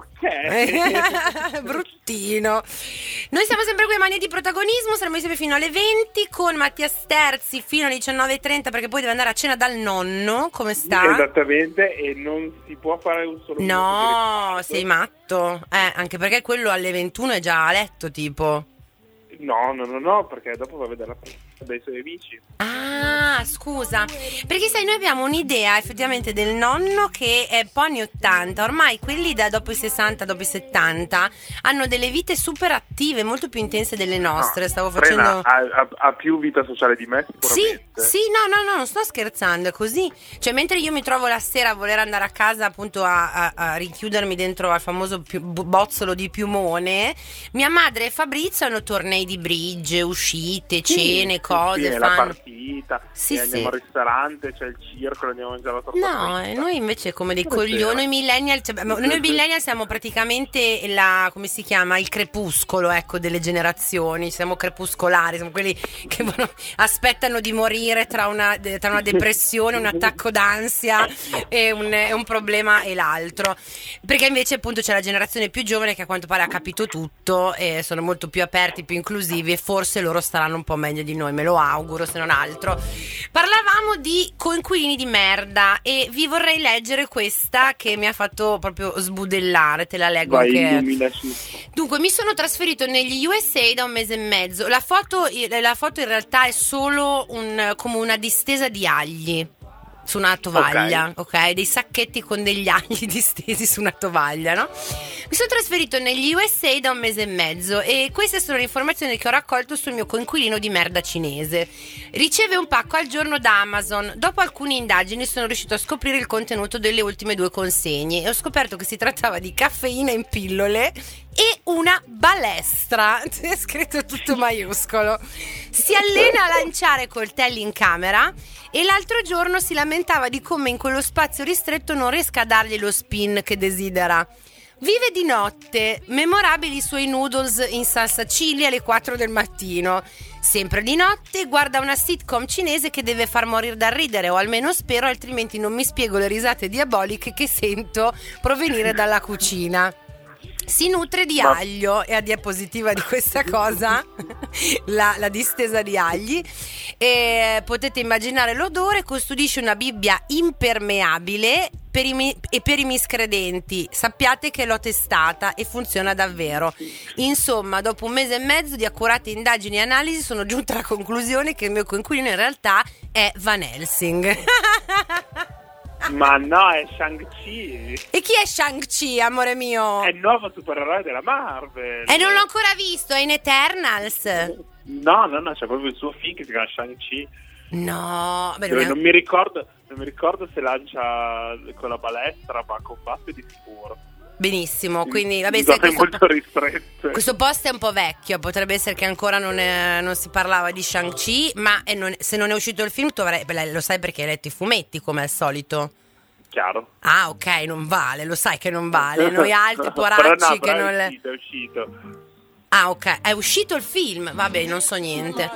C: Ok.
B: Bruttino. Noi siamo sempre qui a Mania di Protagonismo, saremo insieme fino alle venti con Mattia Sterzi fino alle diciannove e trenta perché poi deve andare a cena dal nonno. Come sta?
C: Esattamente, e non si può fare un solo minuto di
B: No,
C: ritardo.
B: sei matto. Eh, anche perché quello alle ventuno è già a letto, tipo.
C: No, no, no, no, perché dopo va a vedere la partita dei suoi amici.
B: Ah, scusa. Perché sai, noi abbiamo un'idea effettivamente del nonno che è un po' anni ottanta. Ormai quelli da dopo i sessanta, dopo i settanta hanno delle vite super attive, molto più intense delle nostre.
C: No,
B: Stavo
C: Frena
B: facendo.
C: ha, ha- ha più vita sociale di me
B: Sì,
C: sicuramente.
B: sì, no, no, no, non sto scherzando, è così. Cioè, mentre io mi trovo la sera a voler andare a casa, appunto, a, a- a richiudermi dentro al famoso piu- bu- bozzolo di piumone, mia madre e Fabrizio hanno tornei di bridge, uscite, cene,
C: Sì,
B: cose,
C: sì, è la
B: fanno.
C: partita,
B: Sì,
C: e andiamo
B: sì.
C: al ristorante, c'è il circolo, andiamo a mangiare la torta
B: No, e
C: fritta.
B: noi invece come dei
C: Buonasera.
B: coglioni, noi millennial, cioè, ma noi millennial siamo praticamente la, come si chiama, il crepuscolo, ecco, delle generazioni, siamo crepuscolari, siamo quelli che vogliono- aspettano di morire tra una, tra una depressione, un attacco d'ansia e un, e un problema e l'altro, perché invece appunto c'è la generazione più giovane che a quanto pare ha capito tutto e sono molto più aperti, più inclusivi e forse loro staranno un po' meglio di noi, me lo auguro se non altro. Parlavamo di coinquilini di merda e vi vorrei leggere questa che mi ha fatto proprio sbudellare, te la leggo
C: Vai,
B: anche.
C: illuminaci.
B: Dunque, mi sono trasferito negli U S A da un mese e mezzo. La foto, la foto in realtà è solo un, come una distesa di agli. su una tovaglia, ok? okay? Dei sacchetti con degli agli distesi su una tovaglia, no? Mi sono trasferito negli U S A da un mese e mezzo e queste sono le informazioni che ho raccolto sul mio coinquilino di merda cinese. Riceve un pacco al giorno da Amazon. Dopo alcune indagini sono riuscito a scoprire il contenuto delle ultime due consegne e ho scoperto che si trattava di caffeina in pillole e una balestra. È scritto tutto maiuscolo. Si allena a lanciare coltelli in camera e l'altro giorno si lamentava di come in quello spazio ristretto non riesca a dargli lo spin che desidera. Vive di notte, memorabili i suoi noodles in salsa chili alle quattro del mattino. Sempre di notte guarda una sitcom cinese che deve far morire dal ridere, o almeno spero, altrimenti non mi spiego le risate diaboliche che sento provenire dalla cucina. Si nutre di
C: Ma...
B: aglio, e a diapositiva di questa cosa la, la distesa di agli, e potete immaginare l'odore. Custodisce una Bibbia impermeabile per i mi- e per i miscredenti sappiate che l'ho testata e funziona davvero. Insomma, dopo un mese e mezzo di accurate indagini e analisi sono giunta alla conclusione che il mio coinquilino in realtà è Van Helsing.
C: Ma no, è Shang-Chi.
B: E chi è Shang-Chi, amore mio?
C: È il nuovo supereroe della Marvel.
B: E non l'ho ancora visto, è in Eternals.
C: No, no, no, c'è proprio il suo film che si chiama Shang-Chi.
B: No, beh,
C: Dove
B: non, è...
C: non mi ricordo, non mi ricordo se lancia con la balestra, ma combatte di sicuro.
B: Benissimo, quindi vabbè,
C: Zone
B: sai, questo,
C: molto ristrette.
B: questo post è un po' vecchio, potrebbe essere che ancora non, è, non si parlava di Shang-Chi, ma è non, se non è uscito il film tu avrai, beh, lo sai perché hai letto i fumetti come al solito.
C: Chiaro.
B: Ah, ok, non vale, lo sai che non vale. Noi altri poracci
C: però no,
B: che
C: però
B: non
C: è
B: le...
C: uscito, è uscito.
B: Ah, ok, è uscito il film, vabbè, non so niente.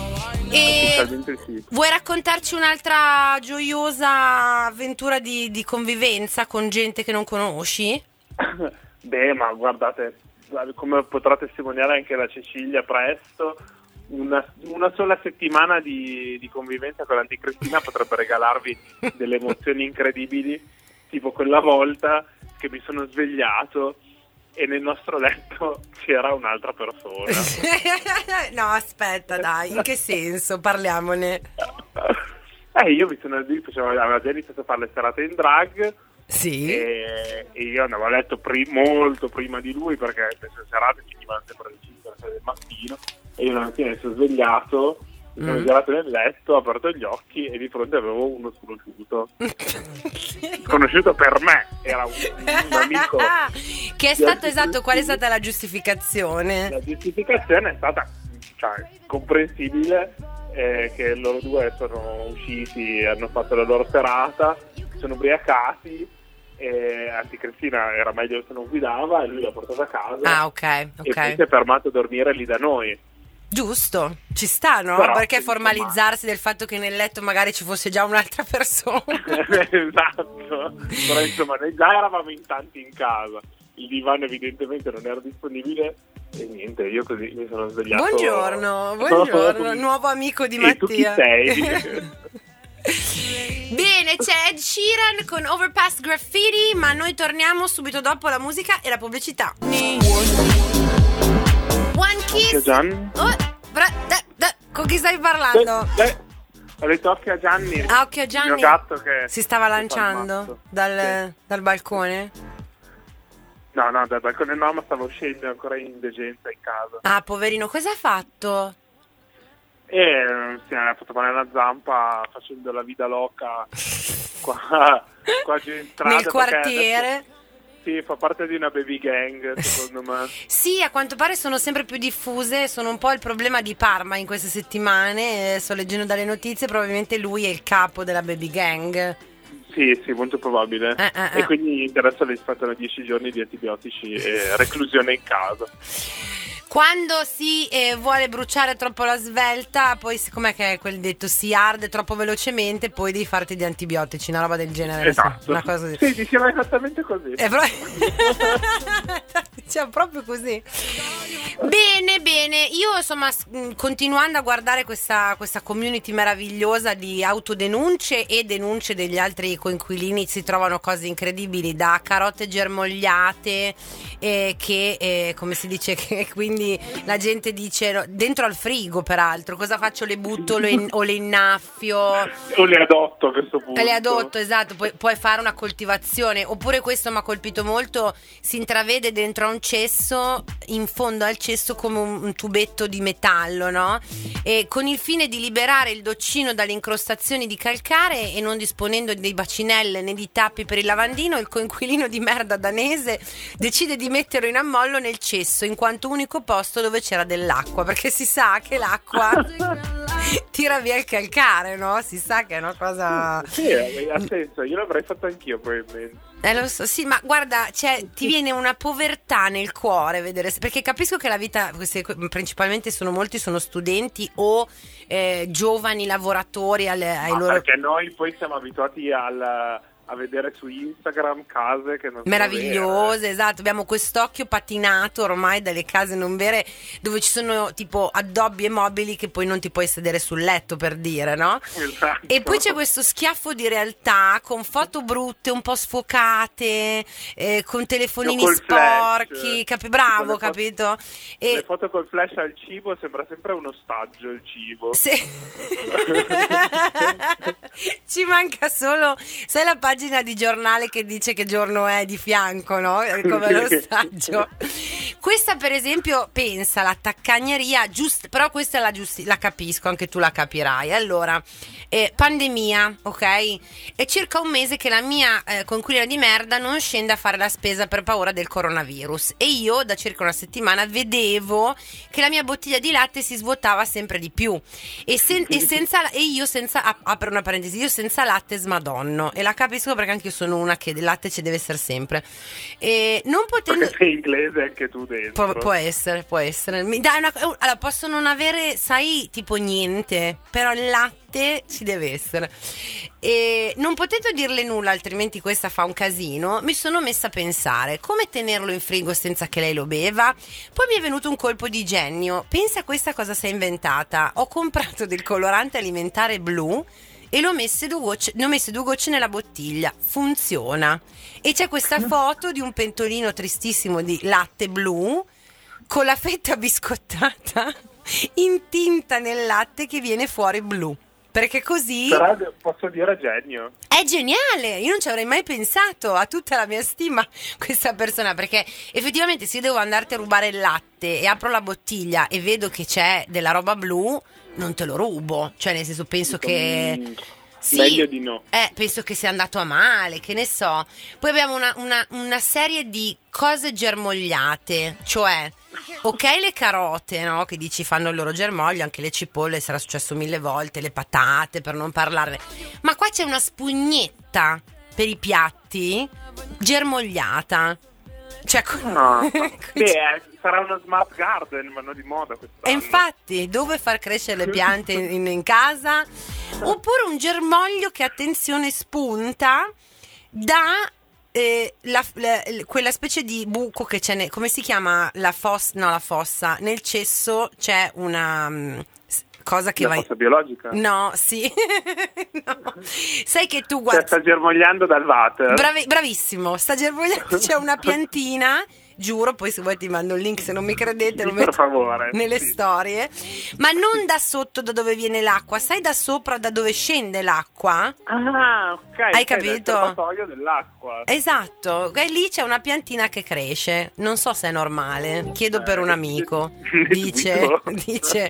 B: E
C: Ufficialmente sì.
B: vuoi raccontarci un'altra gioiosa avventura di, di convivenza con gente che non conosci?
C: Beh, ma guardate, come potrà testimoniare anche la Cecilia presto, una, una sola settimana di, di convivenza con l'anticristina potrebbe regalarvi delle emozioni incredibili, tipo quella volta che mi sono svegliato e nel nostro letto c'era un'altra persona.
B: No, aspetta, dai, in che senso? Parliamone.
C: Eh, io mi sono detto, cioè, aveva già iniziato a fare le serate in drag.
B: Sì.
C: E, e io andavo a letto pri- molto prima di lui perché le serate finivano sempre alle cinque del mattino e io una mattina mi sono svegliato, mi sono
B: Mm.
C: girato nel letto, ho aperto gli occhi e di fronte avevo uno sconosciuto. Sconosciuto per me, era un, un amico.
B: Che è stato esatto, qual è stata la giustificazione?
C: La giustificazione è stata, cioè, comprensibile, eh, che loro due sono usciti e hanno fatto la loro serata, sono ubriacati. E Anticristina era meglio se non guidava e lui l'ha portata a casa.
B: Ah, ok,
C: E poi si
B: ok.
C: è fermato a dormire lì da noi.
B: Giusto, ci sta, no?
C: Però,
B: Perché
C: insomma,
B: formalizzarsi del fatto che nel letto magari ci fosse già un'altra persona.
C: Esatto. Però insomma noi già eravamo in tanti in casa, il divano evidentemente non era disponibile e niente, io così mi sono svegliato.
B: Buongiorno, buongiorno, nuovo amico di
C: E tu chi
B: Mattia.
C: sei?
B: Bene, c'è Ed Sheeran con Overpass Graffiti, ma noi torniamo subito dopo la musica e la pubblicità. One Kiss.
C: Gian?
B: Oh, bra- da- da- con chi stai parlando?
C: Eh, eh, ho detto occhio a Gianni.
B: Ah, occhio a
C: Il
B: Gianni.
C: mio gatto che
B: Si stava
C: che fa il
B: lanciando
C: matto.
B: dal, dal balcone?
C: No, no, dal balcone no, ma stavo uscendo ancora in degenza in casa.
B: Ah, poverino, cosa ha fatto?
C: E eh, si è fatto male alla zampa facendo la vita loca qua, qua giù in strada.
B: Nel
C: perché
B: quartiere?
C: adesso- sì, fa parte di una baby gang, secondo me.
B: Sì, a quanto pare sono sempre più diffuse, sono un po' il problema di Parma in queste settimane, eh, sto leggendo dalle notizie, probabilmente lui è il capo della baby gang.
C: Sì, sì, molto probabile.
B: Eh, eh,
C: E
B: eh.
C: quindi adesso le aspettano dieci giorni di antibiotici e reclusione in casa.
B: Quando si eh, vuole bruciare troppo la svelta, poi com'è che è quel detto, si arde troppo velocemente, poi devi farti di antibiotici, una roba del genere.
C: Esatto.
B: Una cosa così.
C: Sì, diceva esattamente così.
B: Eh, però- Cioè, proprio così. Bene, bene. Io insomma, continuando a guardare questa, questa community meravigliosa di autodenunce e denunce degli altri coinquilini, si trovano cose incredibili, da carote germogliate eh, che eh, come si dice, che quindi la gente dice dentro al frigo, peraltro cosa faccio, le butto le in, o le innaffio
C: o le adotto a questo punto.
B: Le adotto, esatto. Pu- puoi fare una coltivazione. Oppure, questo mi ha colpito molto, si intravede dentro a un cesso, in fondo al cesso come un, un tubetto di metallo, no? E con il fine di liberare il doccino dalle incrostazioni di calcare e non disponendo di bacinelle né di tappi per il lavandino, il coinquilino di merda danese decide di metterlo in ammollo nel cesso, in quanto unico posto dove c'era dell'acqua, perché si sa che l'acqua tira via il calcare, no? Si sa che è una cosa...
C: Sì, ha senso, io l'avrei fatto anch'io probabilmente.
B: Eh, lo so, sì, ma guarda, cioè, ti viene una povertà nel cuore vedere, perché capisco che la vita, questi, principalmente sono molti, sono studenti o eh, giovani lavoratori alle, ai
C: ah,
B: loro...
C: Perché noi poi siamo abituati al... a vedere su Instagram case che non
B: meravigliose,
C: sono
B: esatto. Abbiamo quest'occhio patinato ormai dalle case non vere, dove ci sono tipo addobbi e mobili che poi non ti puoi sedere sul letto, per dire, no?
C: Esatto.
B: E poi c'è questo schiaffo di realtà con foto brutte, un po' sfocate, eh, con telefonini
C: col
B: sporchi, capi- bravo,
C: Con le
B: capito?
C: Foto,
B: e
C: le foto col flash al cibo sembra sempre un ostaggio il cibo.
B: se... ci manca solo, sai, la pagina di giornale che dice che giorno è di fianco, no? Come lo saggio. Questa, per esempio, pensa la taccagneria, giust- però questa la, giusti- la capisco, anche tu la capirai. Allora, eh, pandemia, ok? È circa un mese che la mia eh, coinquilina di merda non scende a fare la spesa per paura del coronavirus, e io da circa una settimana vedevo che la mia bottiglia di latte si svuotava sempre di più, e, sen- e senza e io senza ap- apro una parentesi, io senza latte smadonno, e la capisco perché anche io sono una che del latte ci deve essere sempre, e non potendo...
C: Perché sei inglese anche tu dentro.
B: Pu- può essere, può essere. Mi dai una... Allora, posso non avere, sai, tipo niente, però il latte ci deve essere. E non potendo dirle nulla, altrimenti questa fa un casino, mi sono messa a pensare come tenerlo in frigo senza che lei lo beva. Poi mi è venuto un colpo di genio. Pensa a questa cosa si è inventata. Ho comprato del colorante alimentare blu e l'ho messe due gocce, ne ho messe due gocce nella bottiglia. Funziona. E c'è questa foto di un pentolino tristissimo di latte blu con la fetta biscottata intinta nel latte che viene fuori blu, perché così...
C: Però posso dire genio.
B: È geniale, io non ci avrei mai pensato, a tutta la mia stima questa persona, perché effettivamente se io devo andarti a rubare il latte e apro la bottiglia e vedo che c'è della roba blu, non te lo rubo, cioè nel senso penso che...
C: Mm,
B: sì,
C: meglio di no.
B: Eh, penso che sia andato a male, che ne so. Poi abbiamo una, una, una serie di cose germogliate, cioè... Ok, le carote, no? Che dici fanno il loro germoglio, anche le cipolle, sarà successo mille volte, le patate, per non parlarne. Ma qua c'è una spugnetta per i piatti germogliata. Cioè,
C: no. Beh, eh, sarà uno smart garden, ma non di moda quest'anno.
B: E infatti, dove far crescere le piante in, in casa? Oppure un germoglio che, attenzione, spunta da... Eh, la, la, quella specie di buco che c'è, ne, come si chiama la fossa? No, la fossa. Nel cesso c'è una um, cosa che
C: la
B: va.
C: Fossa biologica?
B: No, sì. No. Sai che tu
C: Cioè,
B: guardi.
C: sta germogliando dal water.
B: Bravi, bravissimo, sta germogliando. C'è una piantina. Giuro, poi se vuoi ti mando il link, se non mi credete lo
C: per
B: metto
C: favore,
B: nelle
C: sì.
B: storie. Ma non da sotto, da dove viene l'acqua, sai, da sopra, da dove scende l'acqua.
C: Ah, ok.
B: Hai
C: sei
B: capito?
C: nel serbatoio dell'acqua.
B: Esatto, e lì c'è una piantina che cresce. Non so se è normale, chiedo per un amico.
C: Ne
B: Dice,
C: dubito.
B: dice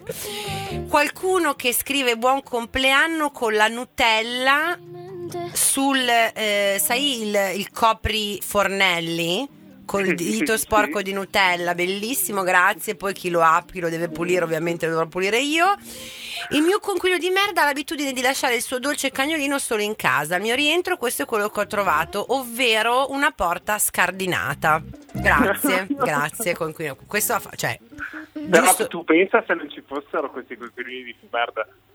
B: qualcuno che scrive buon compleanno con la Nutella sul, eh, sai, il, il copri fornelli col dito sporco di Nutella, bellissimo, grazie. Poi chi lo ha, chi lo deve pulire, ovviamente lo dovrò pulire io. Il mio coinquilino di merda ha l'abitudine di lasciare il suo dolce cagnolino solo in casa. Al mio rientro questo è quello che ho trovato, ovvero una porta scardinata. Grazie, grazie coinquilino. Questo, cioè,
C: Però
B: giusto...
C: tu pensa se non ci fossero questi coinquilini di merda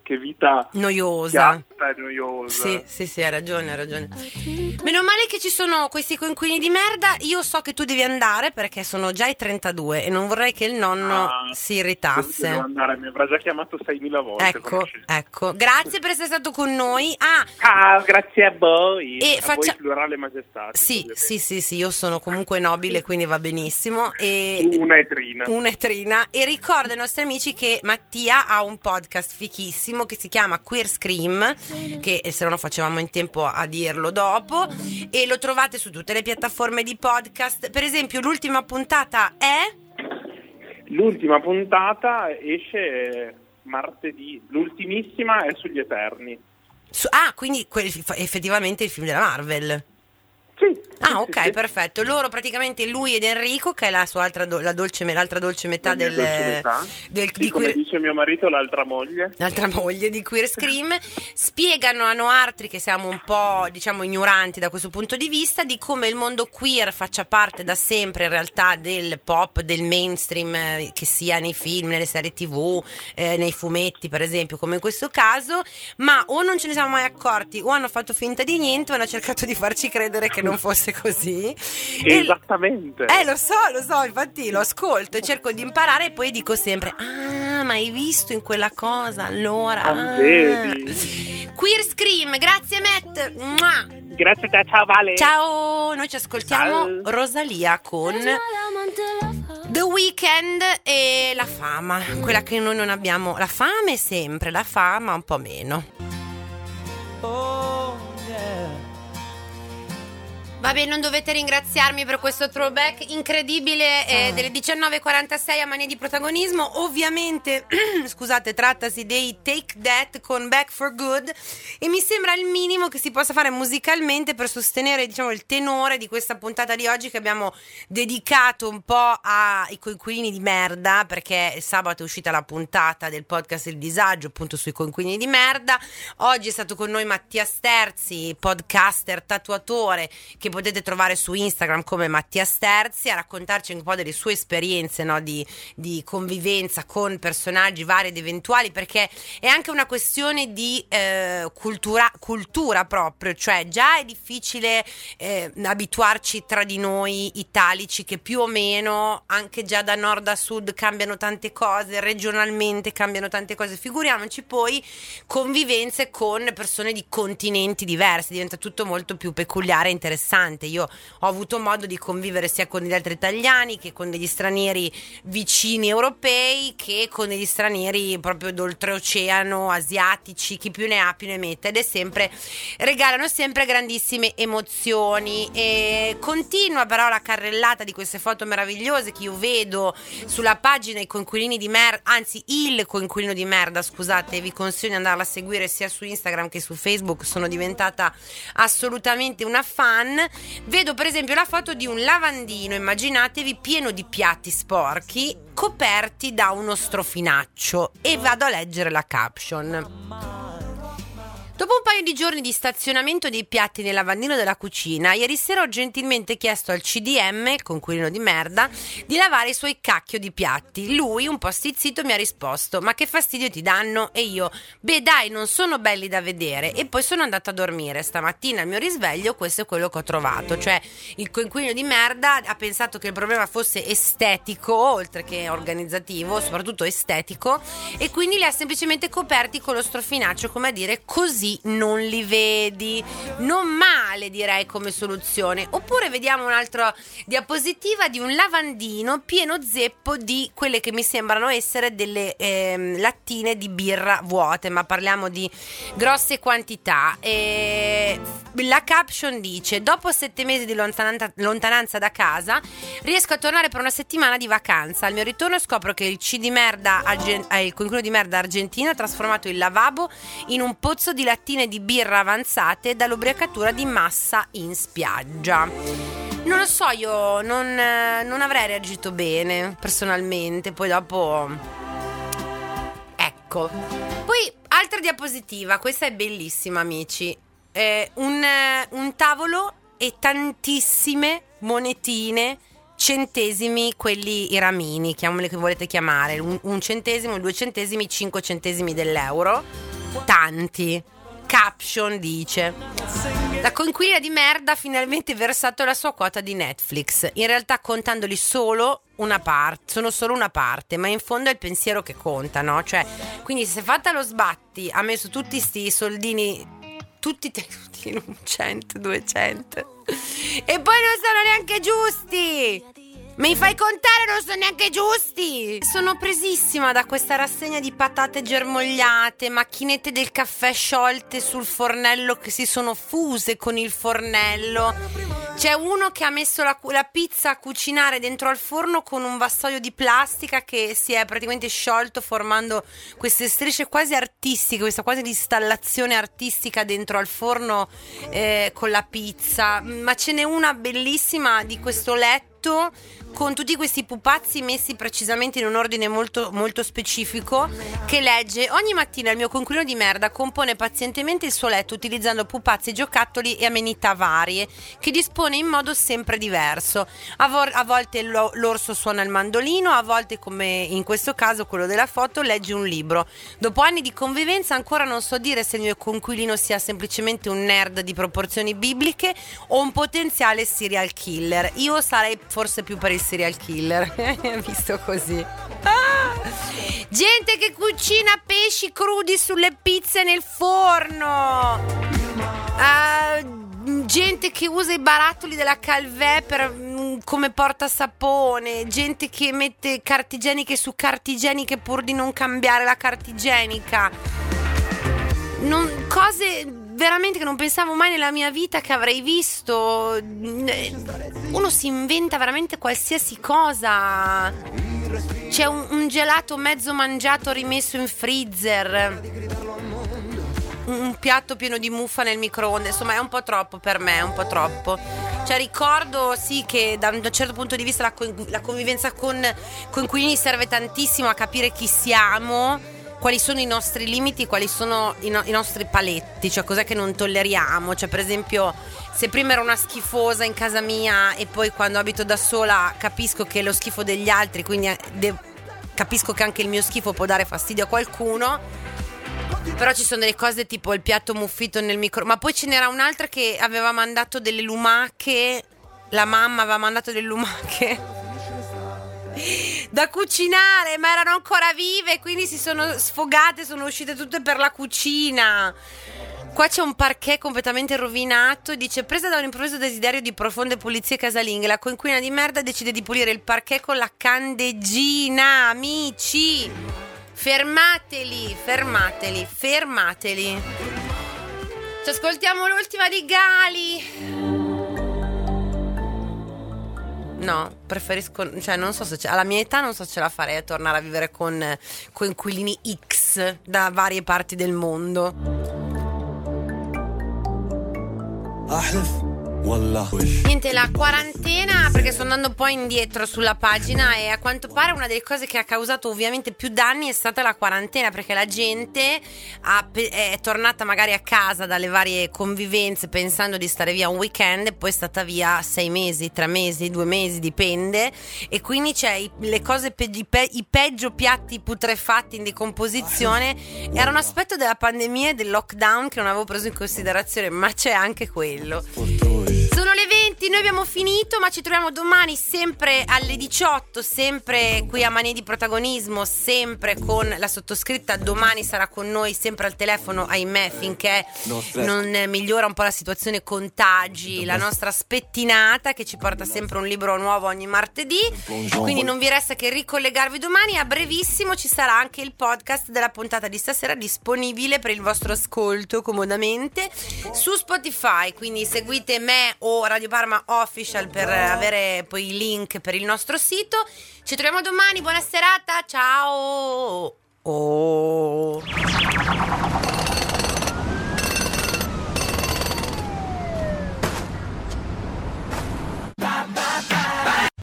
C: che vita
B: noiosa.
C: piatta e noiosa.
B: Sì, sì, sì, hai ragione, hai ragione. Meno male che ci sono questi coinquilini di merda. Io so che tu devi andare perché sono già i trentadue e non vorrei che il nonno
C: Ah,
B: si irritasse.
C: Devo andare, mi avrà già chiamato seimila volte.
B: Ecco,
C: conosci?
B: ecco. Grazie per essere stato con noi. Ah,
C: Ah, grazie a voi.
B: E
C: a
B: faccia-
C: voi plurale majestà.
B: sì, sì, sì, sì, io sono comunque nobile, quindi va benissimo. E
C: Una etrina.
B: Un'etrina. E ricordo ai nostri amici che Mattia ha un podcast fichissimo che si chiama Queer Scream, che se no non facevamo in tempo a dirlo dopo, e lo trovate su tutte le piattaforme di podcast. Per esempio l'ultima puntata è
C: L'ultima puntata esce martedì, l'ultimissima è sugli Eterni.
B: su- ah, quindi quel- effettivamente il film della Marvel.
C: Sì.
B: Ah, ok,
C: sì, sì.
B: perfetto. Loro praticamente lui ed Enrico, che è la sua altra do- la dolce, l'altra dolce metà
C: La mia
B: del,
C: dolce metà.
B: del-
C: Sì,
B: di
C: come
B: Queer-
C: dice mio marito, l'altra moglie.
B: l'altra moglie di Queer Scream, spiegano a noi altri che siamo un po', diciamo, ignoranti da questo punto di vista, di come il mondo queer faccia parte da sempre in realtà del pop, del mainstream, eh, che sia nei film, nelle serie tv, eh, nei fumetti per esempio, come in questo caso, ma o non ce ne siamo mai accorti o hanno fatto finta di niente o hanno cercato di farci credere che non fosse così. E-
C: Esattamente.
B: eh, lo so, lo so, infatti lo ascolto e cerco di imparare e poi dico sempre: ah, ma hai visto in quella cosa allora?
C: Ah,
B: Ah.
C: vedi.
B: Queer Scream, grazie Matt. Mua.
C: Grazie a te, ciao Vale.
B: Ciao, noi ci ascoltiamo
C: Ciao.
B: Rosalia con The Weeknd e la fama, quella che noi non abbiamo. La fame sempre, la fama un po' meno. Vabbè, non dovete ringraziarmi per questo throwback incredibile eh, delle diciannove e quarantasei a Mania di Protagonismo. Ovviamente, scusate, trattasi dei Take That con Back for Good e mi sembra il minimo che si possa fare musicalmente per sostenere, diciamo, il tenore di questa puntata di oggi che abbiamo dedicato un po' ai coinquilini di merda, perché sabato è uscita la puntata del podcast Il Disagio, appunto sui coinquilini di merda. Oggi è stato con noi Mattia Sterzi, podcaster, tatuatore, che potete trovare su Instagram come Mattia Sterzi, a raccontarci un po' delle sue esperienze, no, di, di convivenza con personaggi vari ed eventuali, perché è anche una questione di eh, cultura, cultura proprio, cioè già è difficile eh, abituarci tra di noi italici che più o meno anche già da nord a sud cambiano tante cose, regionalmente cambiano tante cose, figuriamoci poi convivenze con persone di continenti diversi, diventa tutto molto più peculiare e interessante. Io ho avuto modo di convivere sia con gli altri italiani che con degli stranieri vicini europei che con degli stranieri proprio d'oltreoceano, asiatici, chi più ne ha più ne mette, ed è sempre, regalano sempre grandissime emozioni. E continua però la carrellata di queste foto meravigliose che io vedo sulla pagina I Coinquilini di Merda, anzi il Coinquilino di Merda, scusate, vi consiglio di andarla a seguire sia su Instagram che su Facebook, sono diventata assolutamente una fan. Vedo per esempio la foto di un lavandino, immaginatevi, pieno di piatti sporchi coperti da uno strofinaccio, e vado a leggere la caption. Dopo un paio di giorni di stazionamento dei piatti nel lavandino della cucina, ieri sera ho gentilmente chiesto al C D M, il coinquilino di merda, di lavare i suoi cacchio di piatti. Lui, un po' stizzito, mi ha risposto: ma che fastidio ti danno? E io: beh dai, non sono belli da vedere. E poi sono andata a dormire. Stamattina al mio risveglio questo è quello che ho trovato, cioè il coinquilino di merda ha pensato che il problema fosse estetico oltre che organizzativo, soprattutto estetico, e quindi li ha semplicemente coperti con lo strofinaccio, come a dire: così non li vedi. Non male, direi, come soluzione. Oppure vediamo un'altra diapositiva di un lavandino pieno zeppo di quelle che mi sembrano essere delle ehm, lattine di birra vuote, ma parliamo di grosse quantità. E la caption dice: dopo sette mesi di lontananza, lontananza da casa riesco a tornare per una settimana di vacanza. Al mio ritorno scopro che il C di merda argen- eh, il coinquilino di merda argentino ha trasformato il lavabo in un pozzo di lattine di birra avanzate dall'ubriacatura di massa in spiaggia. Non lo so, io non, non avrei reagito bene personalmente. Poi dopo, ecco. Poi altra diapositiva, questa è bellissima, amici. Eh, un, un tavolo e tantissime monetine, centesimi, quelli i ramini, chiamali che volete chiamare, un, un centesimo, due centesimi, cinque centesimi dell'euro. tanti. Caption dice: la coinquilina di merda ha finalmente versato la sua quota di Netflix, in realtà contandoli solo una parte, sono solo una parte, ma in fondo è il pensiero che conta, no? Cioè, quindi se si è fatta lo sbatti, ha messo tutti sti soldini, tutti tenuti in un cento, duecento, e poi non sono neanche giusti! Mi fai contare, non sono neanche giusti! Sono presissima da questa rassegna di patate germogliate, macchinette del caffè sciolte sul fornello che si sono fuse con il fornello. C'è uno che ha messo la, la pizza a cucinare dentro al forno con un vassoio di plastica che si è praticamente sciolto, formando queste strisce quasi artistiche, questa quasi installazione artistica dentro al forno eh, con la pizza. Ma ce n'è una bellissima di questo letto con tutti questi pupazzi messi precisamente in un ordine molto, molto specifico, che legge: ogni mattina il mio coinquilino di merda compone pazientemente il suo letto utilizzando pupazzi, giocattoli e amenità varie che dispone in modo sempre diverso. A, vo- a volte lo- l'orso suona il mandolino, a volte, come in questo caso quello della foto, legge un libro. Dopo anni di convivenza ancora non so dire se il mio coinquilino sia semplicemente un nerd di proporzioni bibliche o un potenziale serial killer. Io sarei forse più per il serial killer visto così. Ah! Gente che cucina pesci crudi sulle pizze nel forno, uh, gente che usa i barattoli della Calvé per, mm, come portasapone, gente che mette carta igieniche su carta igieniche pur di non cambiare la carta igienica. Non, cose veramente che non pensavo mai nella mia vita che avrei visto. Uno si inventa veramente qualsiasi cosa. C'è un, un gelato mezzo mangiato rimesso in freezer, un piatto pieno di muffa nel microonde. Insomma, è un po' troppo per me, è un po' troppo. Cioè, ricordo sì che da un certo punto di vista la, co- la convivenza con coinquilini serve tantissimo a capire chi siamo, quali sono i nostri limiti, quali sono i, no- i nostri paletti, cioè cos'è che non tolleriamo. Cioè, per esempio, se prima ero una schifosa in casa mia e poi quando abito da sola capisco che è lo schifo degli altri, quindi de- capisco che anche il mio schifo può dare fastidio a qualcuno. Però ci sono delle cose tipo il piatto muffito nel micro. Ma poi ce n'era un'altra che aveva mandato delle lumache, la mamma aveva mandato delle lumache da cucinare, ma erano ancora vive, quindi si sono sfogate, sono uscite tutte per la cucina. Qua c'è un parquet completamente rovinato. Dice: presa da un improvviso desiderio di profonde pulizie casalinghe, la coinquilina di merda decide di pulire il parquet con la candeggina. Amici, fermateli, fermateli, fermateli. Ci ascoltiamo l'ultima di Gali. No, preferisco, cioè non so se c'è, alla mia età non so se ce la farei a tornare a vivere con coinquilini X da varie parti del mondo. Niente, la quarantena, perché sto andando un po' indietro sulla pagina, e a quanto pare una delle cose che ha causato ovviamente più danni è stata la quarantena, perché la gente ha, è tornata magari a casa dalle varie convivenze pensando di stare via un weekend e poi è stata via sei mesi, tre mesi, due mesi, dipende, e quindi c'è i, le cose pe- i, pe- i peggio piatti putrefatti in decomposizione. Era un aspetto della pandemia e del lockdown che non avevo preso in considerazione, ma c'è anche quello. Sono le venti, noi abbiamo finito, ma ci troviamo domani sempre alle diciotto, sempre qui a Manie di Protagonismo, sempre con la sottoscritta. Domani sarà con noi sempre al telefono, ahimè, finché non migliora un po' la situazione contagi, la nostra spettinata che ci porta sempre un libro nuovo ogni martedì. Quindi non vi resta che ricollegarvi domani. A brevissimo ci sarà anche il podcast della puntata di stasera disponibile per il vostro ascolto comodamente su Spotify, quindi seguite me o Radio Parma Official per avere poi i link per il nostro sito. Ci troviamo domani, buona serata, ciao. Oh.